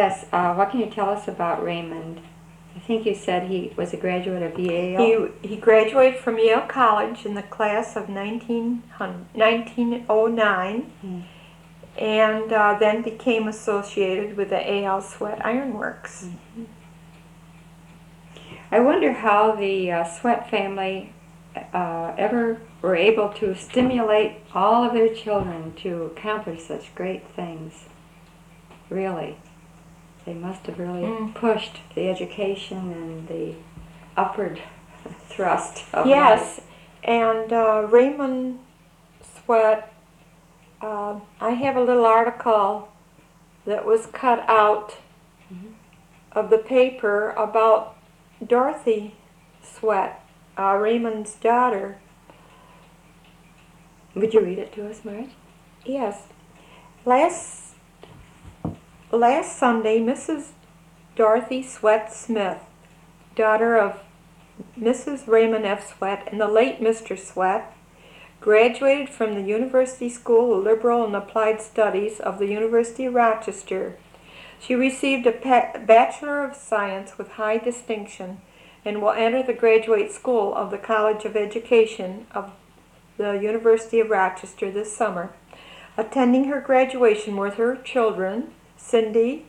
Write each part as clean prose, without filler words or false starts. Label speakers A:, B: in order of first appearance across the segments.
A: Yes, what can you tell us about Raymond? I think you said he was a graduate of Yale.
B: He graduated from Yale College in the class of 1909 and then became associated with the A.L. Sweat Ironworks.
A: Mm-hmm. I wonder how the Sweat family ever were able to stimulate all of their children to accomplish such great things. Really. They must have really pushed the education and the upward thrust of life.
B: Yes, and Raymond Sweat, I have a little article that was cut out of the paper about Dorothy Sweat, Raymond's daughter.
A: Would you read it to us, Marge?
B: Yes. Last Sunday, Mrs. Dorothy Sweat Smith, daughter of Mrs. Raymond F. Sweat and the late Mr. Sweat, graduated from the University School of Liberal and Applied Studies of the University of Rochester. She received a Bachelor of Science with high distinction and will enter the graduate school of the College of Education of the University of Rochester this summer. Attending her graduation with her children, Cindy,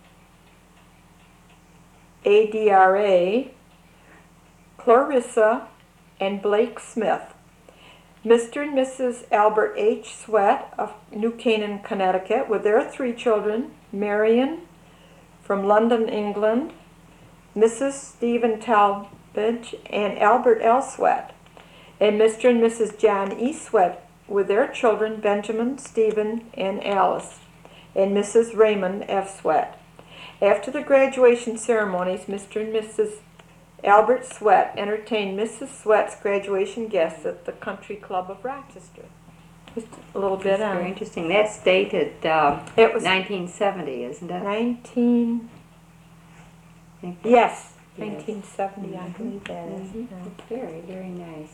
B: ADRA, Clarissa, and Blake Smith. Mr. and Mrs. Albert H. Sweat of New Canaan, Connecticut, with their 3 children, Marion from London, England, Mrs. Stephen Talbage, and Albert L. Sweat, and Mr. and Mrs. John E. Sweat, with their children, Benjamin, Stephen, and Alice, and Mrs. Raymond F. Sweat. After the graduation ceremonies, Mr. and Mrs. Albert Sweat entertained Mrs. Sweat's graduation guests at the Country Club of Rochester. Just a little bit
A: That's very interesting. That's dated it was 1970, isn't it?
B: 1970, I believe that is.
A: It's very, very nice.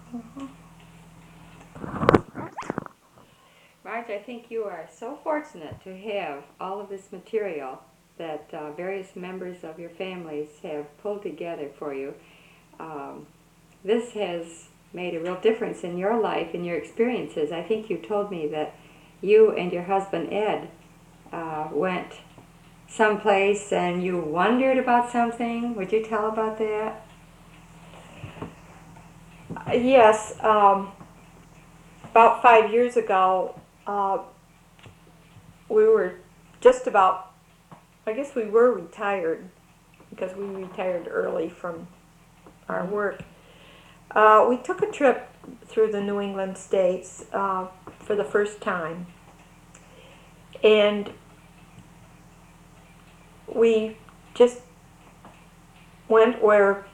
A: Marge, I think you are so fortunate to have all of this material that various members of your families have pulled together for you. This has made a real difference in your life, in your experiences. I think you told me that you and your husband Ed went someplace and you wondered about something. Would you tell about that?
B: Yes. About 5 years ago, we were just about, I guess we were retired because we retired early from our work. We took a trip through the New England states for the first time, and we just went where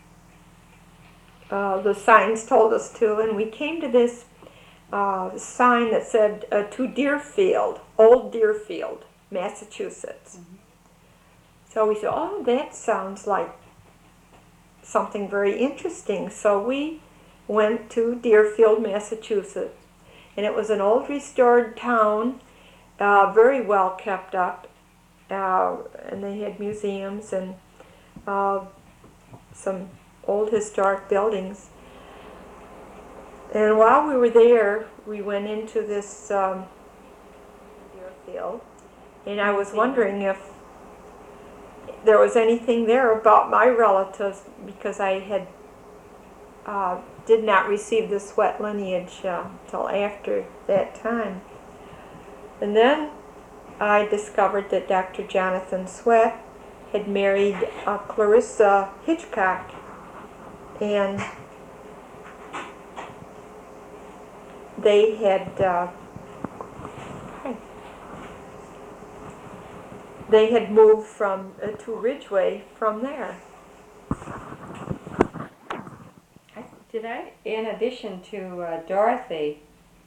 B: the signs told us to, and we came to this sign that said to Deerfield, Old Deerfield, Massachusetts. So we said, oh, that sounds like something very interesting. So we went to Deerfield, Massachusetts, and it was an old restored town, very well kept up, and they had museums and some old historic buildings. And while we were there, we went into this Deerfield, and I was wondering if there was anything there about my relatives, because I had did not receive the Sweat lineage till after that time. And then I discovered that Dr. Jonathan Sweat had married Clarissa Hitchcock, and they had moved from to Ridgeway from there.
A: In addition to Dorothy,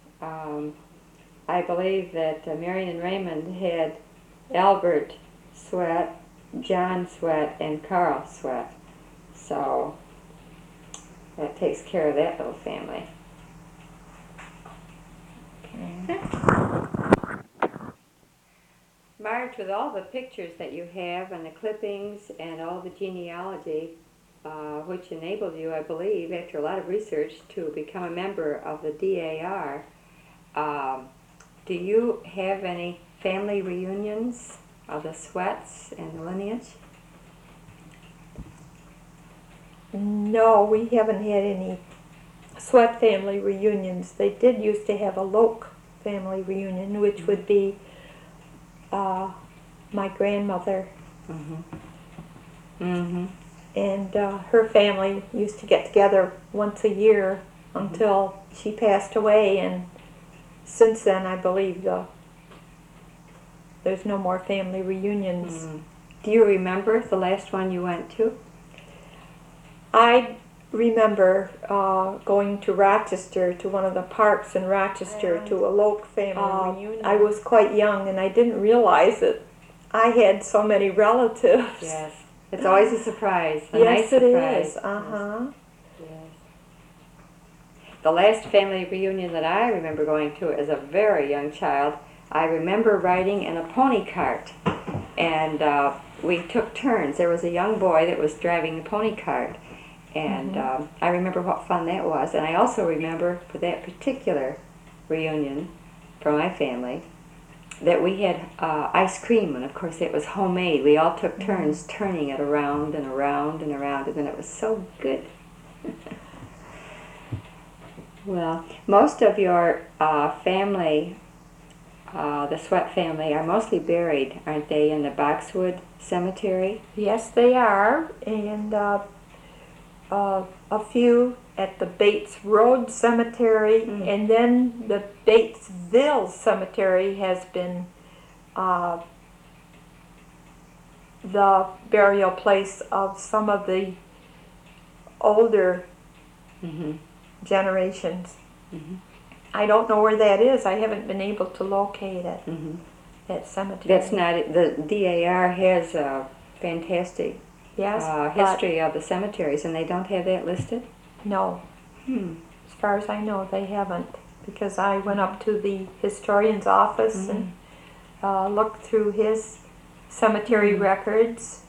A: I believe that Marion and Raymond had Albert Sweat, John Sweat, and Carl Sweat. So that takes care of that little family. Okay. Marge, with all the pictures that you have and the clippings and all the genealogy, which enabled you, I believe, after a lot of research, to become a member of the DAR, do you have any family reunions of the Sweats and the lineage?
B: No, we haven't had any Sweat family reunions. They did used to have a Loke family reunion, which would be my grandmother.
A: Mm-hmm. Mm-hmm.
B: And her family used to get together once a year until she passed away, and since then I believe there's no more family reunions.
A: Mm. Do you remember the last one you went to?
B: I remember going to Rochester, to one of the parks in Rochester, to a Loke family reunion. I was quite young and I didn't realize that I had so many relatives.
A: Yes. It's always a surprise. A
B: Yes,
A: nice
B: it
A: surprise.
B: is. Uh-huh.
A: Yes. The last family reunion that I remember going to as a very young child, I remember riding in a pony cart. And we took turns. There was a young boy that was driving the pony cart. And I remember what fun that was. And I also remember for that particular reunion for my family that we had ice cream, and of course it was homemade. We all took turns turning it around and around and around, and then it was so good. Well, most of your family, the Sweat family, are mostly buried, aren't they, in the Boxwood Cemetery?
B: Yes, they are. And a few at the Bates Road Cemetery, and then the Batesville Cemetery has been the burial place of some of the older generations. I don't know where that is. I haven't been able to locate it. That cemetery.
A: That's not, the DAR has a fantastic history of the cemeteries, and they don't have that listed?
B: No. As far as I know, they haven't, because I went up to the historian's office and looked through his cemetery records.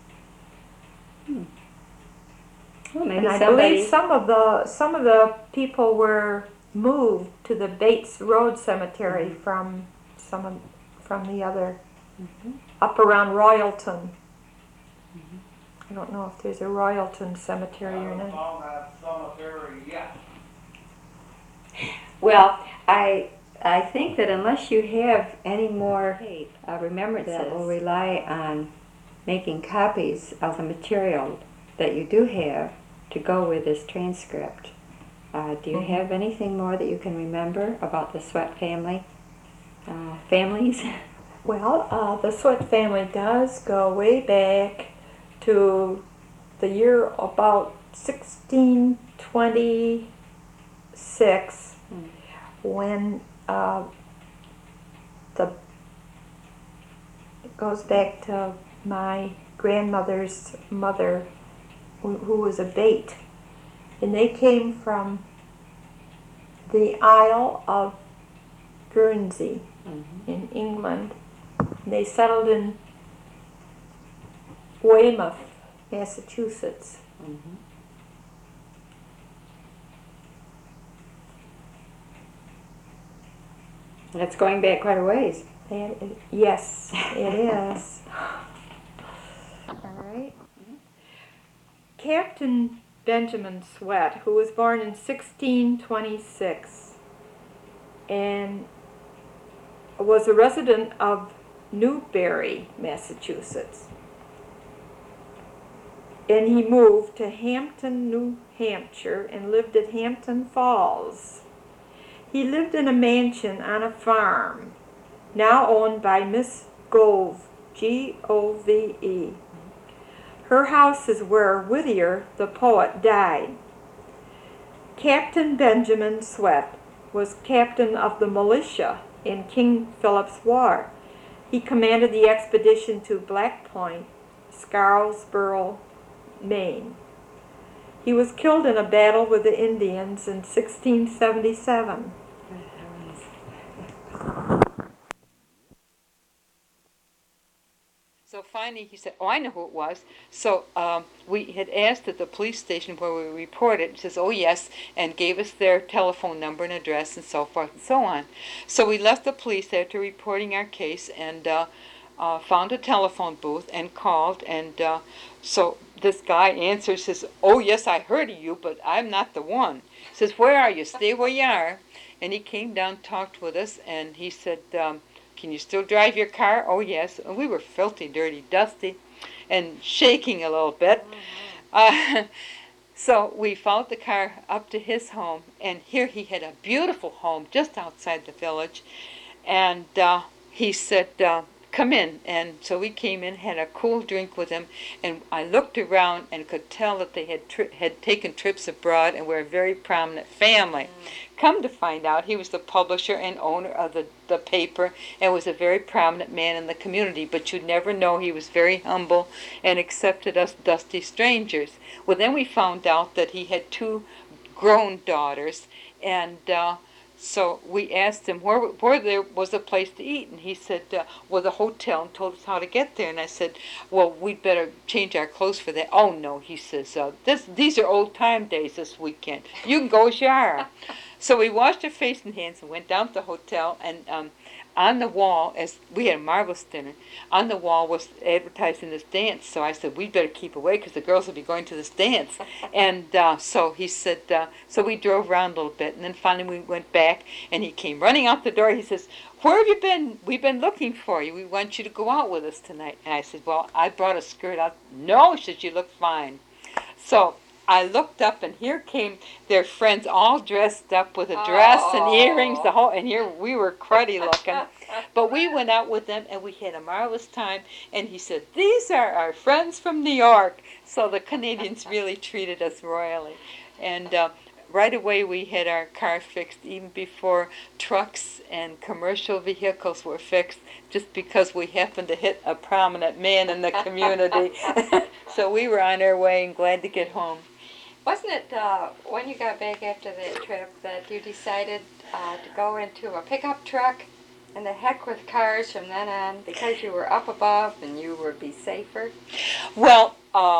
A: Well, maybe
B: And I believe some of the people were moved to the Bates Road Cemetery from the other up around Royalton. I don't know if there's a Royalton cemetery or not.
C: On that cemetery yet.
A: Well, I think that unless you have any more remembrances, that will rely on making copies of the material that you do have to go with this transcript. Do you have anything more that you can remember about the Sweat family? Families?
B: Well, the Sweat family does go way back to the year about 1626, when it goes back to my grandmother's mother, who was a Bate, and they came from the Isle of Guernsey in England. They settled in Weymouth, Massachusetts.
A: That's going back quite a ways.
B: Yes, it is. All right. Captain Benjamin Sweat, who was born in 1626 and was a resident of Newbury, Massachusetts. And he moved to Hampton, New Hampshire, and lived at Hampton Falls. He lived in a mansion on a farm, now owned by Miss Gove, G-O-V-E. Her house is where Whittier, the poet, died. Captain Benjamin Sweat was captain of the militia in King Philip's War. He commanded the expedition to Black Point, Scarsborough, Maine. He was killed in a battle with the Indians in 1677.
D: So finally he said, oh, I know who it was. So we had asked at the police station where we reported. He says, oh, yes, and gave us their telephone number and address and so forth and so on. So we left the police after reporting our case and found a telephone booth and called. And so this guy answers, says, oh, yes, I heard of you, but I'm not the one. He says, where are you? Stay where you are. And he came down, talked with us, and he said, can you still drive your car? Oh, yes. And we were filthy, dirty, dusty, and shaking a little bit. So we followed the car up to his home, and here he had a beautiful home just outside the village. And he said, come in. And so we came in, had a cool drink with him, and I looked around and could tell that they had taken trips abroad and were a very prominent family. Come to find out, he was the publisher and owner of the paper and was a very prominent man in the community, but you'd never know. He was very humble and accepted us dusty strangers. Well, then we found out that he had 2 grown daughters, and so we asked him where there was a place to eat, and he said, well, the hotel, and told us how to get there. And I said, well, we'd better change our clothes for that. Oh, no, he says, these are old-time days this weekend. You can go as you are. So we washed our face and hands and went down to the hotel, and on the wall, as we had a marvelous dinner, on the wall was advertising this dance. So I said, we'd better keep away because the girls will be going to this dance. And so he said, so we drove around a little bit, and then finally we went back, and he came running out the door. He says, where have you been? We've been looking for you. We want you to go out with us tonight. And I said, well, I brought a skirt out. No, she said, you look fine. So I looked up, and here came their friends all dressed up with a dress and earrings, the whole, and here we were cruddy looking. But we went out with them, and we had a marvelous time. And he said, these are our friends from New York. So the Canadians really treated us royally. And right away we had our car fixed, even before trucks and commercial vehicles were fixed, just because we happened to hit a prominent man in the community. So we were on our way and glad to get home.
A: Wasn't it when you got back after that trip that you decided to go into a pickup truck and the heck with cars from then on because you were up above and you would be safer?
D: Well,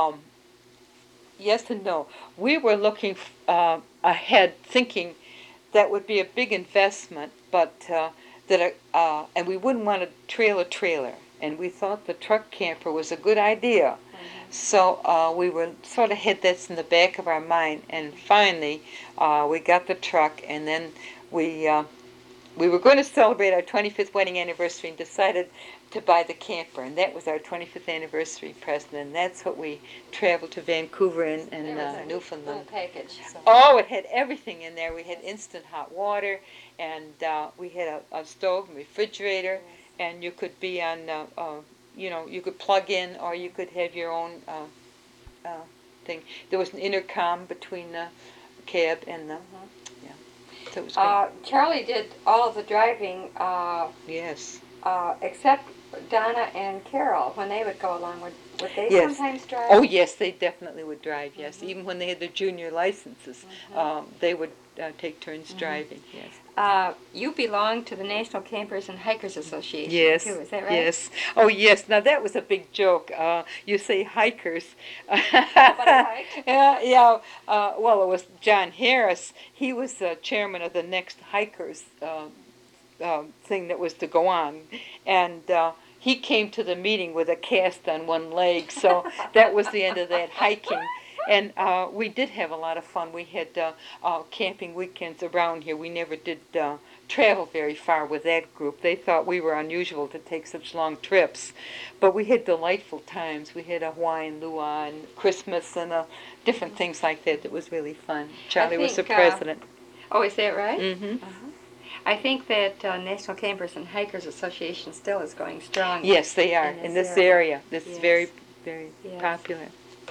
D: yes and no. We were looking ahead, thinking that would be a big investment, but and we wouldn't want to trail a trailer, and we thought the truck camper was a good idea. So we were sort of had this in the back of our mind, and finally we got the truck, and then we were going to celebrate our 25th wedding anniversary and decided to buy the camper, and that was our 25th anniversary present, and that's what we traveled to Vancouver and Newfoundland.
A: Package. So.
D: Oh, it had everything in there. We had instant hot water, and we had a stove and refrigerator, and you could be on you could plug in, or you could have your own thing. There was an intercom between the cab and the, so it was great.
A: Charlie did all of the driving.
D: Yes.
A: Except Donna and Carol, when they would go along, would they
D: Yes.
A: sometimes drive?
D: Oh, yes, they definitely would drive, yes. Even when they had their junior licenses, they would take turns driving, yes.
A: You belong to the National Campers and Hikers Association,
D: Yes,
A: too, is that right?
D: yes. Oh, yes. Now, that was a big joke. You say hikers. Yeah. Well, it was John Harris. He was the chairman of the next hikers thing that was to go on. And he came to the meeting with a cast on one leg, so that was the end of that hiking. And we did have a lot of fun. We had camping weekends around here. We never did travel very far with that group. They thought we were unusual to take such long trips. But we had delightful times. We had a Hawaiian luau and Christmas and different things like that. That was really fun. Charlie was the president.
A: Oh, is that right?
D: Mm-hmm.
A: I think that National Campers and Hikers Association still is going strong.
D: Yes, they are. In this area. This is very, very popular.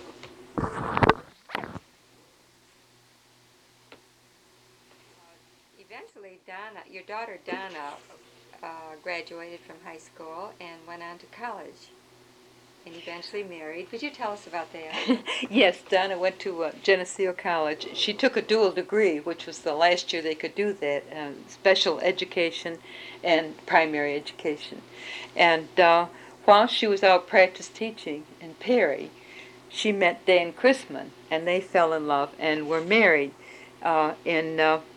A: Eventually, Donna, your daughter Donna, graduated from high school and went on to college, and eventually married. Would you tell us about that?
D: Yes, Donna went to Geneseo College. She took a dual degree, which was the last year they could do that, special education and primary education. And while she was out practice teaching in Perry, she met Dan Chrisman, and they fell in love and were married in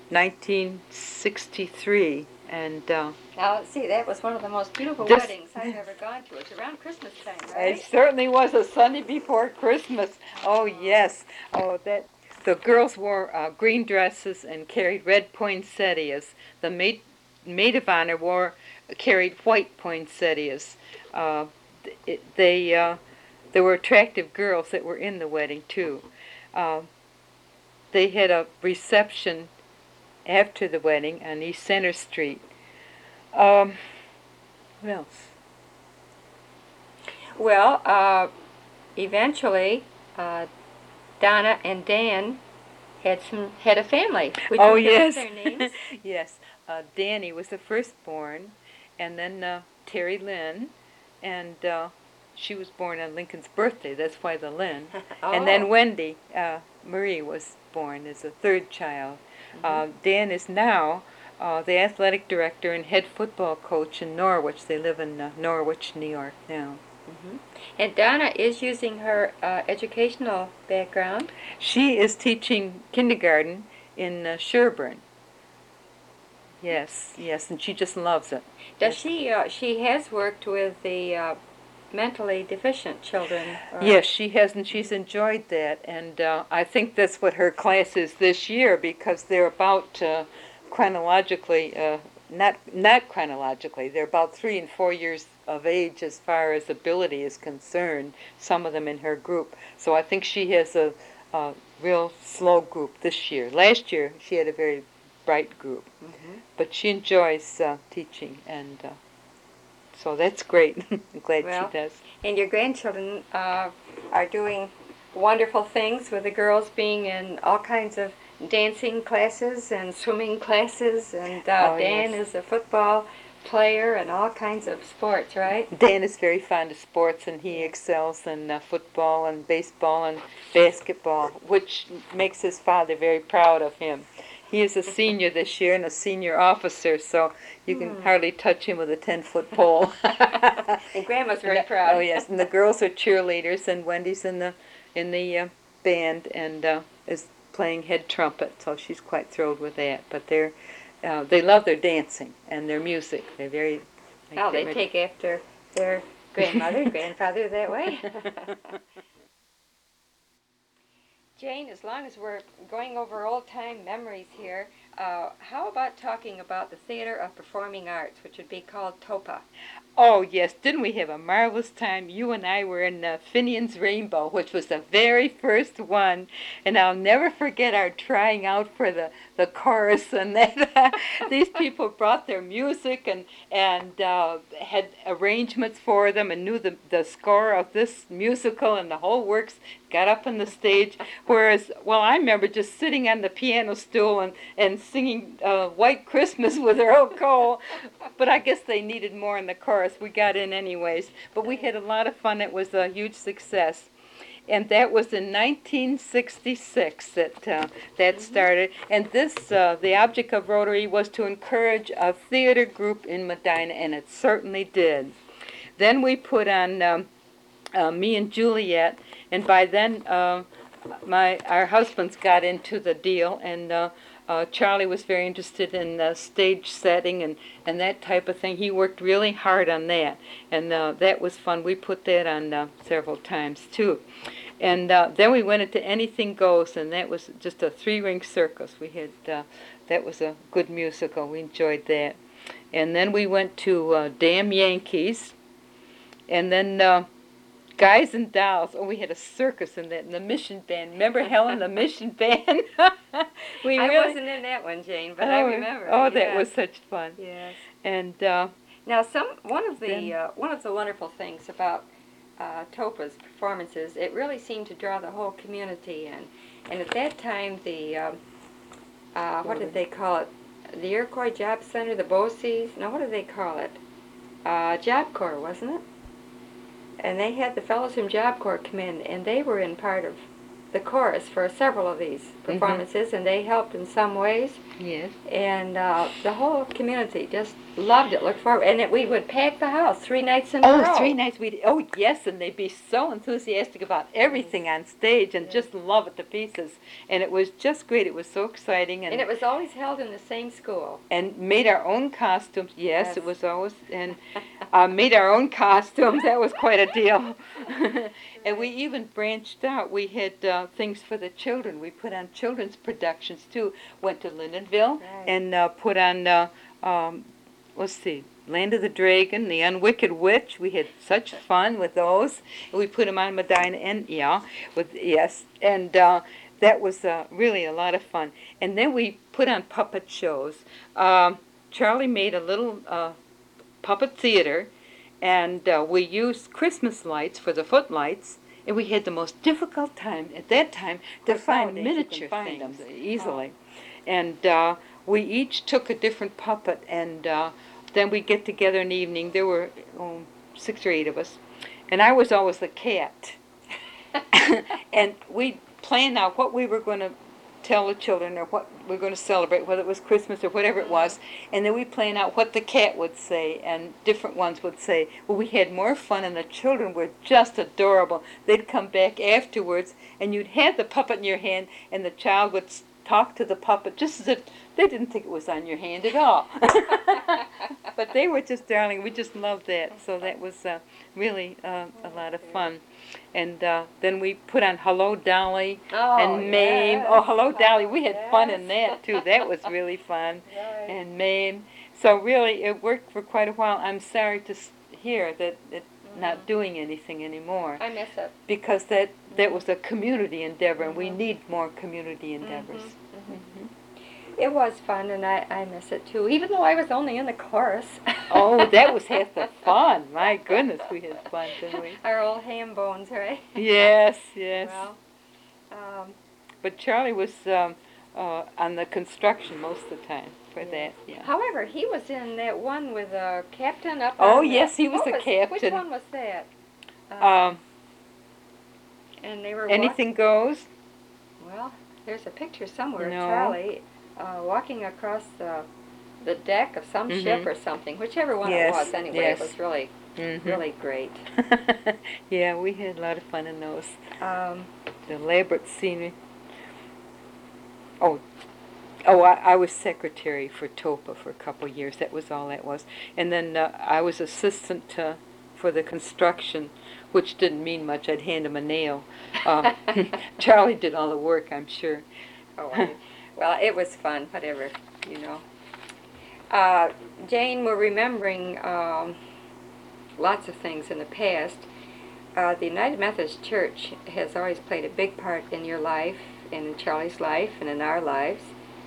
D: 1963. And
A: Now, let's see, that was one of the most beautiful
D: This-
A: weddings I've ever gone to. It was around Christmas time,
D: it
A: right?
D: certainly was a Sunday before Christmas. Oh yes. Oh, that the girls wore green dresses and carried red poinsettias. The maid of honor carried white poinsettias. Uh, there were attractive girls that were in the wedding too. They had a reception after the wedding on East Center Street. What else?
A: Well, eventually, Donna and Dan had a family. Would
D: Oh
A: you give
D: yes,
A: us their names?
D: yes. Danny was the firstborn, and then Terry Lynn, and she was born on Lincoln's birthday. That's why the Lynn. And then
A: Oh.
D: Wendy Marie was born as a third child. Dan is now the athletic director and head football coach in Norwich. They live in Norwich, New York now.
A: And Donna is using her educational background.
D: She is teaching kindergarten in Sherburne. Yes, yes, and she just loves it.
A: Does she? She has worked with the mentally deficient children.
D: Yes, she has, and she's enjoyed that. And I think that's what her class is this year, because they're about chronologically, not chronologically. They're about 3 and 4 years of age as far as ability is concerned. Some of them in her group. So I think she has a real slow group this year. Last year she had a very bright group, but she enjoys teaching, and so that's great. I'm glad
A: Well,
D: she does.
A: And your grandchildren are doing wonderful things, with the girls being in all kinds of dancing classes and swimming classes, and
D: Oh,
A: Dan
D: yes.
A: is a football player and all kinds of sports, right?
D: Dan is very fond of sports, and he excels in football and baseball and basketball, which makes his father very proud of him. He is a senior this year and a senior officer, so you can hardly touch him with a 10-foot pole.
A: And Grandma's very proud.
D: Oh yes, and the girls are cheerleaders, and Wendy's in the band and is playing head trumpet, so she's quite thrilled with that. But they love their dancing and their music. They're very.
A: Oh, they take after their grandmother and grandfather that way. Jane, as long as we're going over old-time memories here, how about talking about the Theater of Performing Arts, which would be called TOPA?
D: Oh, yes. Didn't we have a marvelous time? You and I were in Finian's Rainbow, which was the very first one. And I'll never forget our trying out for the chorus. And that these people brought their music and had arrangements for them and knew the score of this musical and the whole works, got up on the stage. Whereas, well, I remember just sitting on the piano stool and singing White Christmas with Earl Cole. But I guess they needed more in the chorus. We got in anyways, but we had a lot of fun. It was a huge success, and that was in 1966 that started. And this, the object of Rotary was to encourage a theater group in Medina, and it certainly did. Then we put on Me and Juliet, and by then our husbands got into the deal, and Charlie was very interested in stage setting and that type of thing. He worked really hard on that, and that was fun. We put that on several times too. And then we went into Anything Goes, and that was just a 3-ring circus. We had that was a good musical. We enjoyed that. And then we went to Damn Yankees, and then Guys and Dolls. Oh, we had a circus in that, and the Mission Band. Remember Helen, the Mission Band?
A: I wasn't in that one, Jane, but I remember.
D: Oh, that
A: yes.
D: was such fun.
A: Yes.
D: And
A: Now, one of the wonderful things about TOPA's performances, it really seemed to draw the whole community in. And at that time, the what did they call it? The Iroquois Job Center, the BOCES. No, what did they call it? Job Corps, wasn't it? And they had the fellows from Job Corps come in, and they were in part of the chorus for several of these performances, and they helped in some ways.
D: yes.
A: And the whole community just Loved it. Looked forward, and we would pack the house 3 nights in a row.
D: Oh, 3 nights oh yes, and they'd be so enthusiastic about everything on stage and just love it to pieces. And it was just great. It was so exciting,
A: And it was always held in the same school.
D: and made our own costumes. Yes,
A: Yes.
D: it was always and made our own costumes. That was quite a deal. And we even branched out. We had things for the children. We put on children's productions too. Went to Lindenville
A: Right.
D: and put on. Let's see, Land of the Dragon, The Unwicked Witch. We had such fun with those. We put them on Medina, and and that was really a lot of fun. And then we put on puppet shows. Charlie made a little puppet theater, and we used Christmas lights for the footlights. And we had the most difficult time at that time to find
A: nowadays you can
D: miniature
A: find
D: things
A: them.
D: easily. And we each took a different puppet, and then we'd get together in the evening. There were 6 or 8 of us, and I was always the cat. And we'd plan out what we were going to tell the children or what we were going to celebrate, whether it was Christmas or whatever it was, and then we'd plan out what the cat would say, and different ones would say. Well, we had more fun, and the children were just adorable. They'd come back afterwards, and you'd have the puppet in your hand, and the child would talk to the puppet just as if they didn't think it was on your hand at all. But they were just darling. We just loved that. So that was really a lot of fun. And then we put on Hello Dolly and Mame.
A: yes.
D: Oh, Hello Dolly. We had fun in
A: Yes.
D: that too. That was really fun.
A: Right.
D: And Mame. So really, it worked for quite a while. I'm sorry to hear that it's not doing anything anymore,
A: I miss it.
D: because that was a community endeavor, and we need more community endeavors.
A: It was fun, and I miss it too, even though I was only in the chorus.
D: Oh, that was half the fun. My goodness, we had fun, didn't we?
A: Our old ham bones, right?
D: Yes, yes.
A: Well, um,
D: But Charlie was on the construction most of the time for that. Yeah.
A: however, he was in that one with a captain up
D: Oh,
A: on the-
D: yes, he was
A: what
D: the
A: Which
D: captain.
A: one was that? And they were
D: Anything goes.
A: Well, there's a picture somewhere
D: No.
A: of Charlie walking across the deck of some ship or something, whichever one
D: Yes,
A: it was. Anyway,
D: yes.
A: it was really, really great.
D: Yeah, we had a lot of fun in those.
A: Um,
D: The elaborate scenery. I was secretary for TOPA for a couple of years. That was all that was. And then I was assistant for the construction, which didn't mean much. I'd hand him a nail. Charlie did all the work, I'm sure.
A: well, it was fun, whatever, you know. Jane, we're remembering lots of things in the past. The United Methodist Church has always played a big part in your life, and in Charlie's life, and in our lives.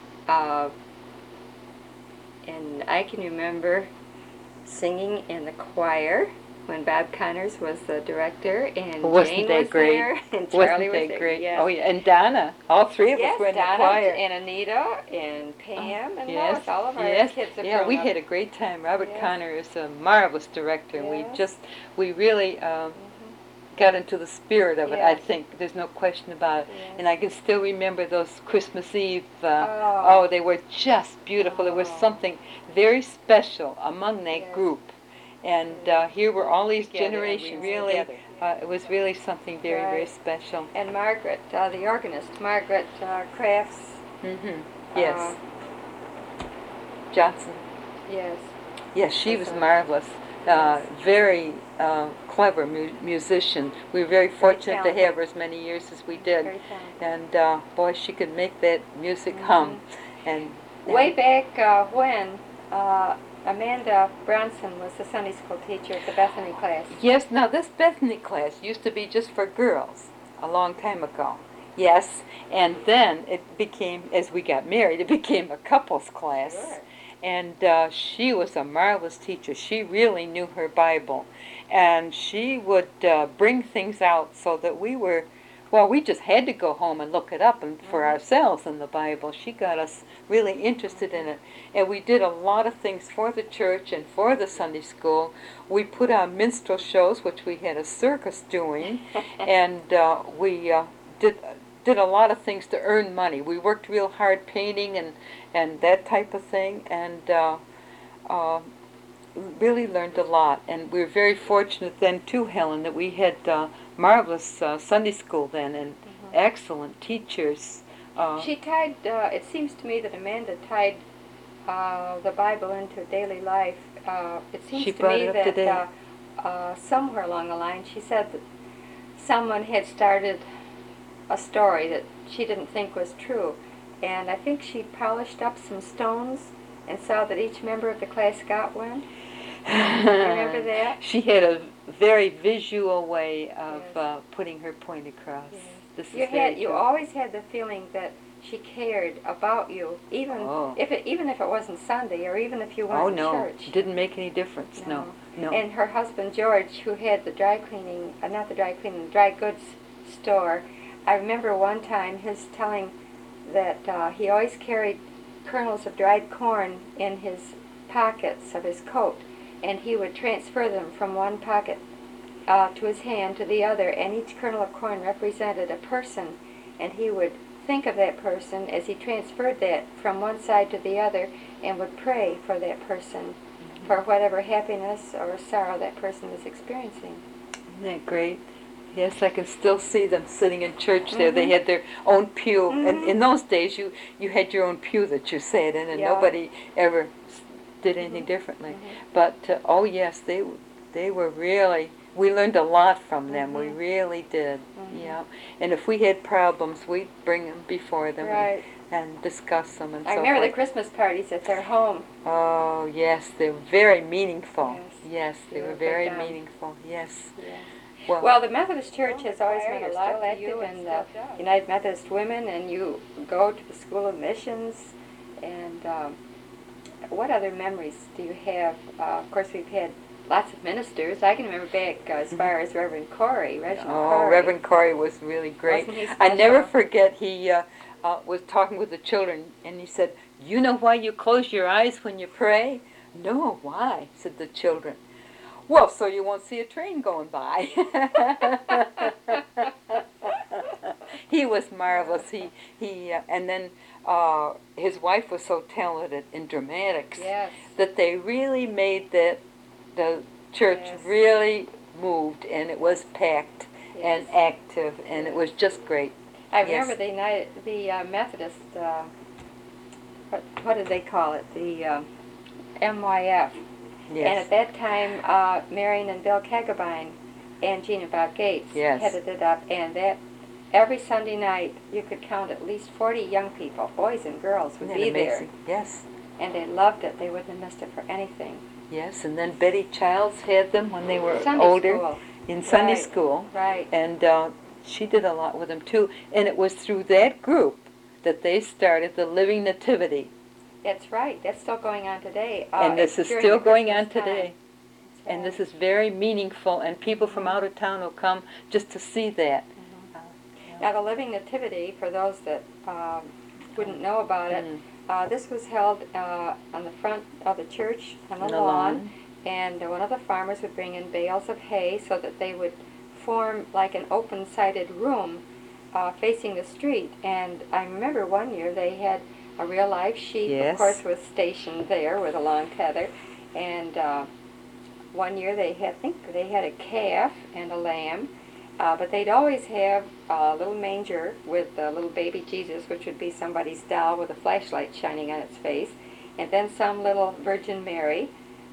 A: And I can remember singing in the choir when Bob Connors was the director, and
D: Wasn't
A: Jane
D: that
A: was
D: great?
A: there, and Charlie
D: Wasn't
A: was
D: that
A: there.
D: great?
A: Yes.
D: Oh, yeah. And Donna. All 3 of
A: Yes,
D: us were in
A: Donna
D: the choir.
A: and Anita and Pam and
D: Yes,
A: Lois. All of our
D: yes.
A: kids have
D: Yeah,
A: grown
D: we
A: up.
D: had a great time. Robert
A: Yes.
D: Connor is a marvelous director.
A: Yes.
D: We really got into the spirit of it, I
A: Yes.
D: think. There's no question about it.
A: Yes.
D: And I can still remember those Christmas Eve.
A: Oh.
D: They were just beautiful. There was
A: Oh.
D: something very special among that
A: Yes.
D: group. And here were all these
A: Together,
D: generations.
A: we were
D: Really,
A: together.
D: it was really something very, very
A: Right.
D: special.
A: And Margaret, the organist, Margaret Crafts.
D: Yes. Johnson.
A: Yes.
D: Yes, she was
A: Yes.
D: marvelous. Very clever musician. We were very fortunate to
A: talented.
D: have her as many years as we did.
A: Very talented.
D: And boy, she could make that music hum. And
A: Way back when Amanda Bronson was the Sunday school teacher at the Bethany class.
D: yes, now this Bethany class used to be just for girls a long time ago. Yes, and then it became, as we got married, it became a couples class.
A: Sure.
D: And she was a marvelous teacher. She really knew her Bible. And she would bring things out so that we just had to go home and look it up and for ourselves in the Bible. She got us really interested in it. And we did a lot of things for the church and for the Sunday school. We put on minstrel shows, which we had a circus doing. And we did a lot of things to earn money. We worked real hard painting and that type of thing. And really learned a lot, and we were very fortunate then too, Helen, that we had marvelous Sunday school then, and excellent teachers.
A: She tied, it seems to me that Amanda tied the Bible into daily life. It seems
D: She
A: to
D: brought
A: me
D: it up to
A: that
D: date.
A: somewhere along the line she said that someone had started a story that she didn't think was true. And I think she polished up some stones and saw that each member of the class got one. Remember that?
D: She had a very visual way of
A: Yes.
D: putting her point across.
A: Yes.
D: This is
A: You
D: very
A: had, you
D: true.
A: always had the feeling that she cared about you, even
D: Oh.
A: even if it wasn't Sunday, or even if you weren't
D: Oh
A: in
D: no,
A: church.
D: didn't make any difference. No, no.
A: And her husband George, who had the dry cleaning, not the dry cleaning, the dry goods store. I remember one time his telling that he always carried kernels of dried corn in his pockets of his coat, and he would transfer them from one pocket to his hand to the other, and each kernel of corn represented a person, and he would think of that person as he transferred that from one side to the other, and would pray for that person for whatever happiness or sorrow that person was experiencing.
D: Isn't that great? Yes, I can still see them sitting in church there. They had their own pew, and in those days you had your own pew that you sat in, and
A: Yeah.
D: nobody ever did anything differently. But oh yes, they were really. We learned a lot from them. We really did. Yeah. And if we had problems, we'd bring them before them
A: Right.
D: and discuss them and
A: I
D: so
A: remember the
D: forth.
A: Christmas parties at their home.
D: Oh yes, they were very meaningful.
A: Yes.
D: Yes, they
A: They
D: were
A: were
D: very
A: good,
D: meaningful. Yes.
A: Yes.
D: Well,
A: Well, the Methodist Church has always meant a lot to you, and United Methodist Women, and you go to the School of Missions. And what other memories do you have? Of course, we've had lots of ministers. I can remember back as far as Reverend Corey, Reginald Corey.
D: Reverend Corey was really great.
A: Wasn't he
D: I never
A: special?
D: forget he was talking with the children, and he said, "You know why you close your eyes when you pray?" "No, why?" said the children. "Well, so you won't see a train going by." He was marvelous. He and then his wife was so talented in dramatics
A: Yes.
D: that they really made the church
A: Yes.
D: really moved, and it was packed and
A: Yes.
D: active, and it was just great.
A: I
D: Yes.
A: remember the Methodist, what did they call it? The MYF. And
D: Yes.
A: at that time, Marion and Bill Kagabine and Gina Bob Gates
D: Yes.
A: headed it up, and that every Sunday night you could count at least 40 young people, boys and girls, would
D: Isn't that
A: be
D: amazing? Yes.
A: there, and they loved it. They wouldn't have missed it for anything.
D: Yes, and then Betty Childs had them when they were
A: Sunday
D: older
A: school.
D: in Sunday
A: Right.
D: school,
A: Right.
D: and she did a lot with them too. And it was through that group that they started the Living Nativity,
A: That's right. That's still going on today.
D: and this is
A: during
D: still
A: the
D: going on
A: Christmas time.
D: today.
A: That's
D: And
A: right.
D: this is very meaningful, and people from out of town will come just to see that.
A: Now, the Living Nativity, for those that wouldn't know about it, this was held on the front of the church on the lawn, and one of the farmers would bring in bales of hay so that they would form like an open-sided room facing the street. And I remember one year they had a real-life sheep,
D: Yes.
A: of course, was stationed there with a long tether, and one year they had, I think they had a calf and a lamb. But they'd always have a little manger with a little baby Jesus, which would be somebody's doll with a flashlight shining on its face, and then some little Virgin Mary,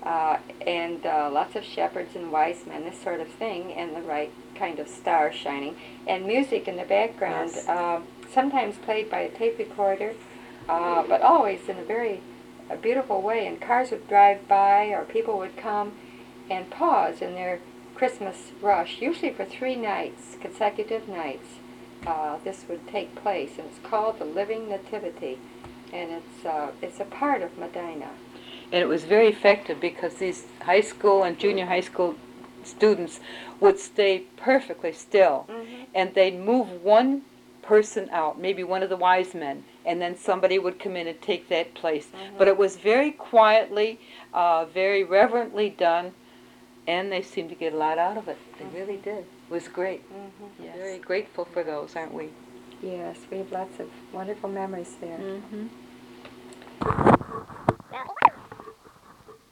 A: and lots of shepherds and wise men, this sort of thing, and the right kind of star shining, and music in the background,
D: Yes.
A: sometimes played by a tape recorder, but always in a beautiful way, and cars would drive by, or people would come and pause in their Christmas rush, usually for 3 nights, consecutive nights. This would take place, and it's called the Living Nativity, and it's a part of Medina.
D: And it was very effective because these high school and junior high school students would stay perfectly still, and they'd move one person out, maybe one of the wise men, and then somebody would come in and take that place. But it was very quietly, very reverently done, and they seemed to get a lot out of it. They really did. It was great.
A: Yes.
D: Very grateful for those, aren't we?
A: Yes, we have lots of wonderful memories there.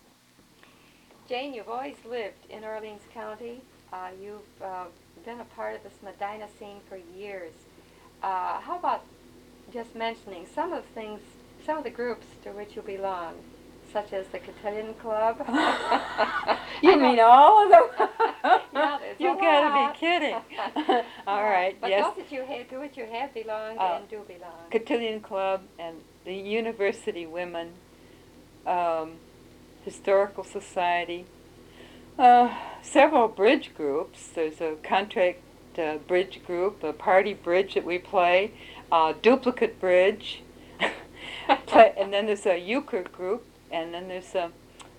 A: Jane, you've always lived in Orleans County. You've been a part of this Medina scene for years. How about just mentioning some of the groups to which you belong, such as the Cotillion Club?
D: You mean all of them?
A: Yeah, there's
D: You
A: a
D: gotta
A: lot.
D: be kidding. All right,
A: But
D: yes.
A: those that you have, to which you have belonged and do belong.
D: Cotillion Club and the University Women, Historical Society, several bridge groups. There's a contract bridge group, a party bridge that we play, duplicate bridge, and then there's a euchre group, and then there's a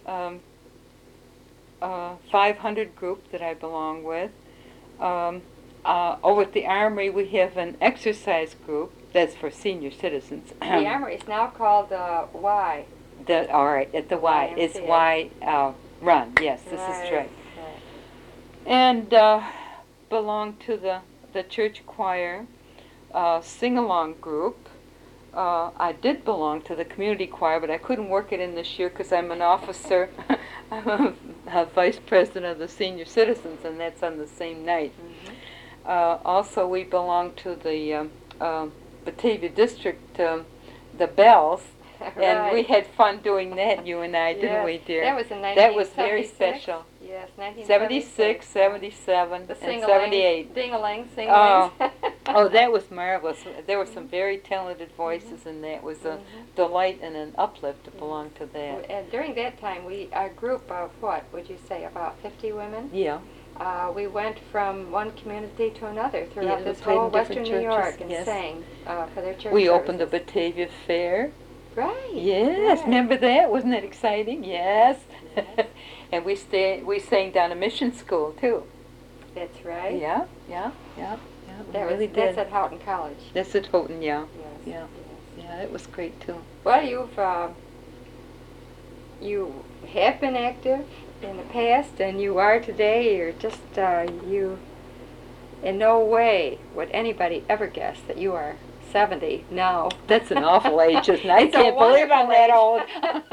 D: 500 group that I belong with. Over at the Armory, we have an exercise group that's for senior citizens.
A: The Armory is now called Y.
D: All right, at the Y. It's
A: YMCA.
D: Y Run. Yes, this is right. And belong to the church choir, sing-along group. I did belong to the community choir, but I couldn't work it in this year because I'm an officer. I'm a vice president of the senior citizens, and that's on the same night. Also, we belong to the Batavia District, the Bells, and we had fun doing that, you and I, didn't we, dear?
A: That was in 1976.
D: That was very special.
A: Yes,
D: 76, 77,
A: The
D: and
A: sing-a-lang,
D: 78.
A: ding-a-lang,
D: Oh,
A: sing-a-lang.
D: oh, that was marvelous. There were some very talented voices, and that was a delight and an uplift to belong to that.
A: And during that time, a group of what would you say, about 50 women?
D: Yeah.
A: We went from one community to another throughout
D: Yeah,
A: this
D: we played
A: whole
D: in different
A: western New
D: churches,
A: York and
D: yes.
A: sang for their church
D: We opened the
A: services.
D: Batavia Fair.
A: Right.
D: Yes,
A: right.
D: remember that? Wasn't that exciting? Yes. And we sang down a mission school too.
A: That's right.
D: Yeah. We really did.
A: That's at Houghton College.
D: That's at Houghton, yeah.
A: Yes.
D: Yeah. Yeah, it was great too.
A: Well, you have been active in the past, and you are today. You're just you. In no way would anybody ever guess that you are 70 now.
D: That's an awful age, isn't it? I
A: It's a
D: can't believe I'm that old.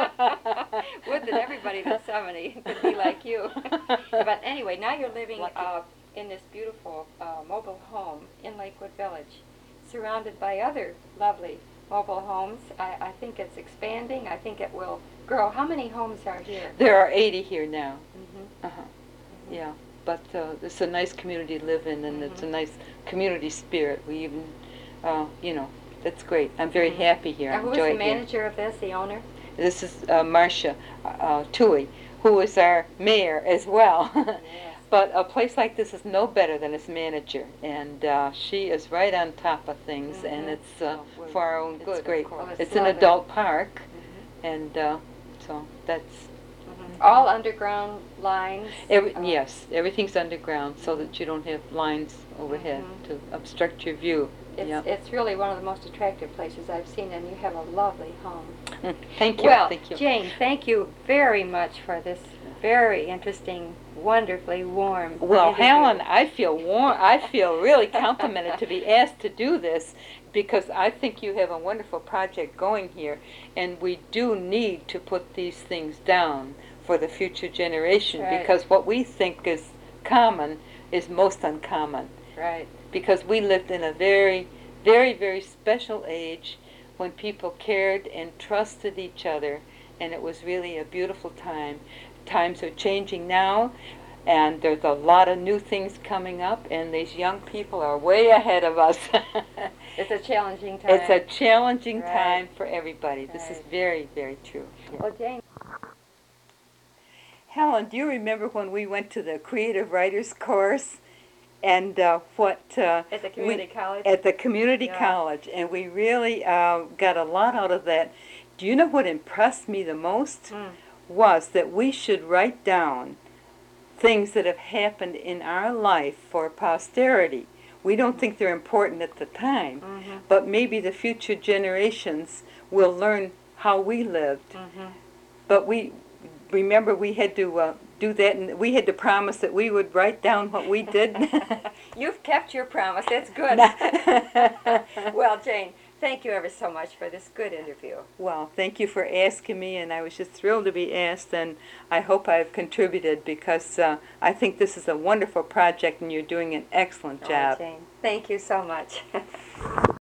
A: Would that everybody that's 70 could be like you. But anyway, now you're living in this beautiful mobile home in Lakewood Village, surrounded by other lovely mobile homes. I think it's expanding. I think it will grow. How many homes are here?
D: There are 80 here now.
A: Mm-hmm.
D: Yeah, but it's a nice community to live in, and it's a nice community spirit. We even, that's great. I'm very happy here. I
A: Now, who is
D: enjoy
A: the
D: it here.
A: manager of this, the owner?
D: This is Marcia Tui, who is our mayor as well.
A: Yes.
D: But a place like this is no better than its manager, and she is right on top of things, and it's for our own good. It's great.
A: Oh,
D: It's an
A: lovely.
D: adult park, and so that's
A: All underground lines.
D: yes, everything's underground so that you don't have lines overhead to obstruct your view.
A: It's really one of the most attractive places I've seen, and you have a lovely home.
D: Thank you.
A: Well,
D: Thank you.
A: Jane, thank you very much for this very interesting, wonderfully warm
D: Well,
A: interview.
D: Helen, I feel warm. I feel really complimented to be asked to do this because I think you have a wonderful project going here, and we do need to put these things down for the future generation
A: Right.
D: because what we think is common is most uncommon.
A: Right.
D: Because we lived in a very, very, very special age when people cared and trusted each other, and it was really a beautiful time. Times are changing now, and there's a lot of new things coming up, and these young people are way ahead of us.
A: It's a challenging time.
D: It's a challenging
A: Right.
D: time for everybody. This is
A: Right.
D: very, very true. Yeah.
A: Well, Jane.
D: Helen, do you remember when we went to the Creative Writers course? And what
A: At the community college?
D: At the community
A: Yeah.
D: college, and we really got a lot out of that. Do you know what impressed me the most? Was that we should write down things that have happened in our life for posterity. We don't think they're important at the time, but maybe the future generations will learn how we lived. But we remember we had to do that, and we had to promise that we would write down what we did.
A: You've kept your promise. That's good. Well, Jane, Thank you ever so much for this good interview.
D: Well, thank you for asking me, and I was just thrilled to be asked, and I hope I've contributed because I think this is a wonderful project and you're doing an excellent
A: All
D: job.
A: right, Jane. Thank you so much.